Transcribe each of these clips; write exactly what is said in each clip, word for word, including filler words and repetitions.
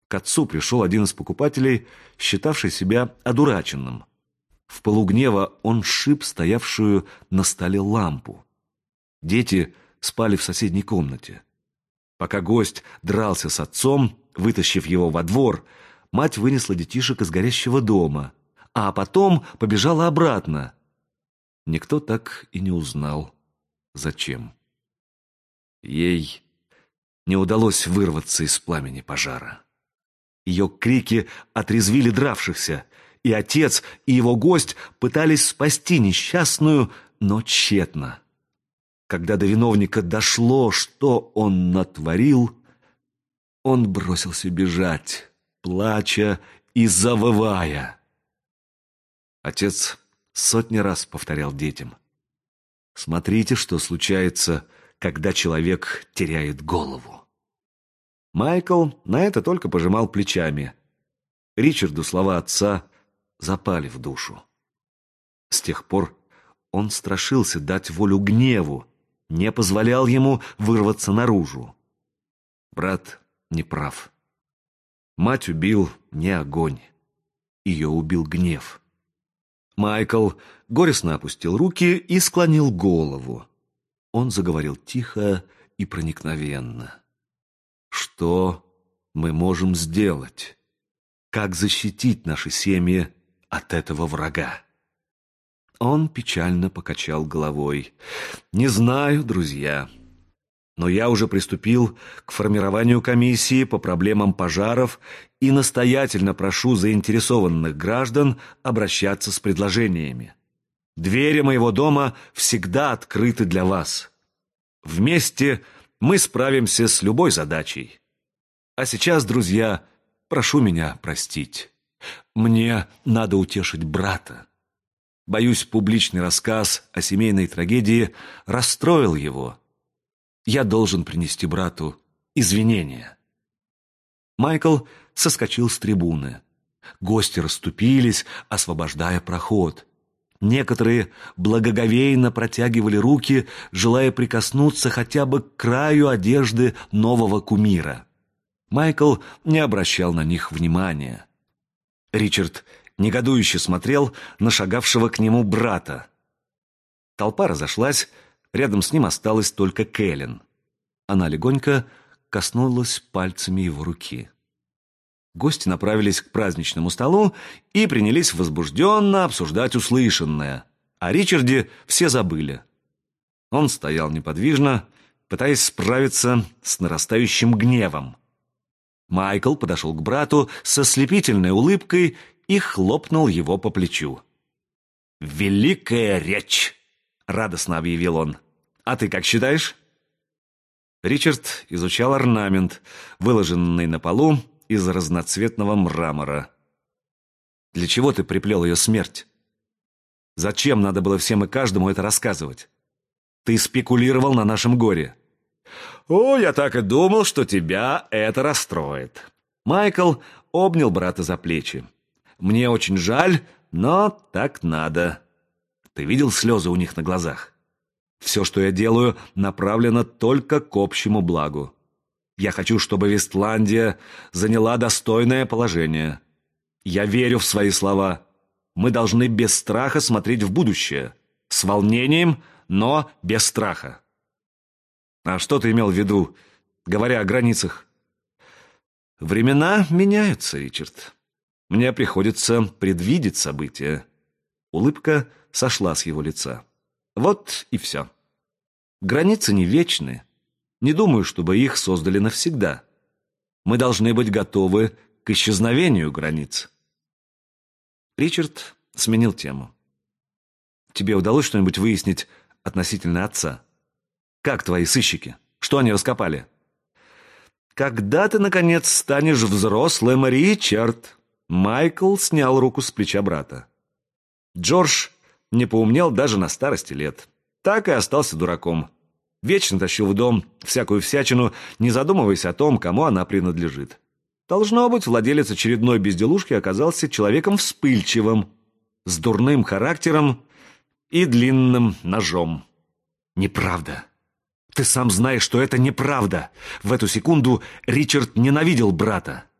К отцу пришел один из покупателей, считавший себя одураченным. В пылу гнева он сшиб стоявшую на столе лампу. Дети спали в соседней комнате. Пока гость дрался с отцом, вытащив его во двор, мать вынесла детишек из горящего дома, а потом побежала обратно. Никто так и не узнал, зачем. Ей не удалось вырваться из пламени пожара. Ее крики отрезвили дравшихся, и отец, и его гость пытались спасти несчастную, но тщетно. Когда до виновника дошло, что он натворил, он бросился бежать, плача и завывая. Отец сотни раз повторял детям: «Смотрите, что случается, когда человек теряет голову». Майкл на это только пожимал плечами. Ричарду слова отца запали в душу. С тех пор он страшился дать волю гневу, не позволял ему вырваться наружу. Брат не прав. Мать убил не огонь, ее убил гнев. Майкл горестно опустил руки и склонил голову. Он заговорил тихо и проникновенно. Что мы можем сделать? Как защитить наши семьи от этого врага? Он печально покачал головой. «Не знаю, друзья, но я уже приступил к формированию комиссии по проблемам пожаров и настоятельно прошу заинтересованных граждан обращаться с предложениями. Двери моего дома всегда открыты для вас. Вместе мы справимся с любой задачей. А сейчас, друзья, прошу меня простить. Мне надо утешить брата. Боюсь, публичный рассказ о семейной трагедии расстроил его. Я должен принести брату извинения». Майкл соскочил с трибуны. Гости расступились, освобождая проход. Некоторые благоговейно протягивали руки, желая прикоснуться хотя бы к краю одежды нового кумира. Майкл не обращал на них внимания. Ричард негодующе смотрел на шагавшего к нему брата. Толпа разошлась, рядом с ним осталась только Кэлен. Она легонько коснулась пальцами его руки. Гости направились к праздничному столу и принялись возбужденно обсуждать услышанное. О Ричарде все забыли. Он стоял неподвижно, пытаясь справиться с нарастающим гневом. Майкл подошел к брату со слепительной улыбкой и хлопнул его по плечу. «Великая речь!» — радостно объявил он. «А ты как считаешь?» Ричард изучал орнамент, выложенный на полу из разноцветного мрамора. «Для чего ты приплел ее смерть? Зачем надо было всем и каждому это рассказывать? Ты спекулировал на нашем горе». «О, я так и думал, что тебя это расстроит». Майкл обнял брата за плечи. «Мне очень жаль, но так надо. Ты видел слезы у них на глазах? Все, что я делаю, направлено только к общему благу. Я хочу, чтобы Вестландия заняла достойное положение. Я верю в свои слова. Мы должны без страха смотреть в будущее. С волнением, но без страха». «А что ты имел в виду, говоря о границах?» «Времена меняются, Ричард. Мне приходится предвидеть события». Улыбка сошла с его лица. «Вот и все. Границы не вечны. Не думаю, чтобы их создали навсегда. Мы должны быть готовы к исчезновению границ». Ричард сменил тему. «Тебе удалось что-нибудь выяснить относительно отца? Как твои сыщики? Что они раскопали?» «Когда ты, наконец, станешь взрослым, Ричард?» Майкл снял руку с плеча брата. Джордж не поумнел даже на старости лет. Так и остался дураком. Вечно тащил в дом всякую всячину, не задумываясь о том, кому она принадлежит. Должно быть, владелец очередной безделушки оказался человеком вспыльчивым, с дурным характером и длинным ножом. «Неправда. Ты сам знаешь, что это неправда». В эту секунду Ричард ненавидел брата.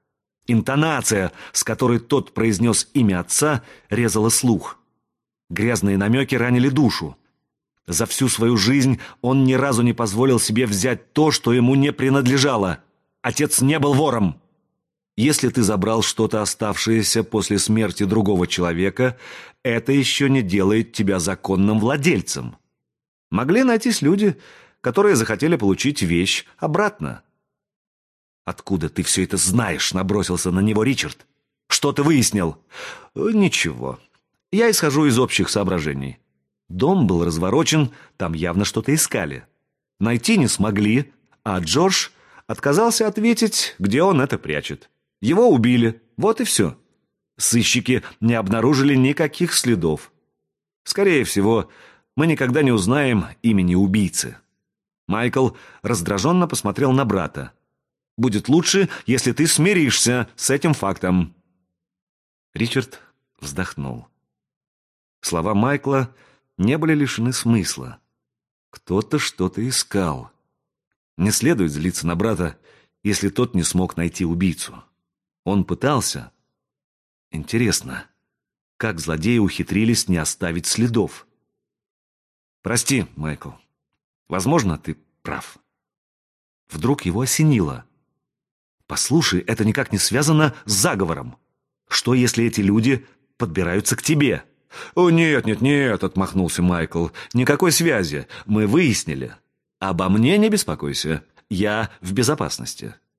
Интонация, с которой тот произнес имя отца, резала слух. Грязные намеки ранили душу. За всю свою жизнь он ни разу не позволил себе взять то, что ему не принадлежало. Отец не был вором. Если ты забрал что-то, оставшееся после смерти другого человека, это еще не делает тебя законным владельцем. Могли найтись люди, которые захотели получить вещь обратно. «Откуда ты все это знаешь?» — набросился на него Ричард. «Что ты выяснил?» «Ничего. Я исхожу из общих соображений. Дом был разворочен, там явно что-то искали. Найти не смогли, а Джордж отказался ответить, где он это прячет. Его убили, вот и все. Сыщики не обнаружили никаких следов. Скорее всего, мы никогда не узнаем имени убийцы». Майкл раздраженно посмотрел на брата. «Будет лучше, если ты смиришься с этим фактом». Ричард вздохнул. Слова Майкла не были лишены смысла. Кто-то что-то искал. Не следует злиться на брата, если тот не смог найти убийцу. Он пытался. Интересно, как злодеи ухитрились не оставить следов? «Прости, Майкл. Возможно, ты прав». Вдруг его осенило. «Послушай, это никак не связано с заговором. Что, если эти люди подбираются к тебе?» «О, нет, нет, нет», — отмахнулся Майкл. «Никакой связи. Мы выяснили. Обо мне не беспокойся. Я в безопасности».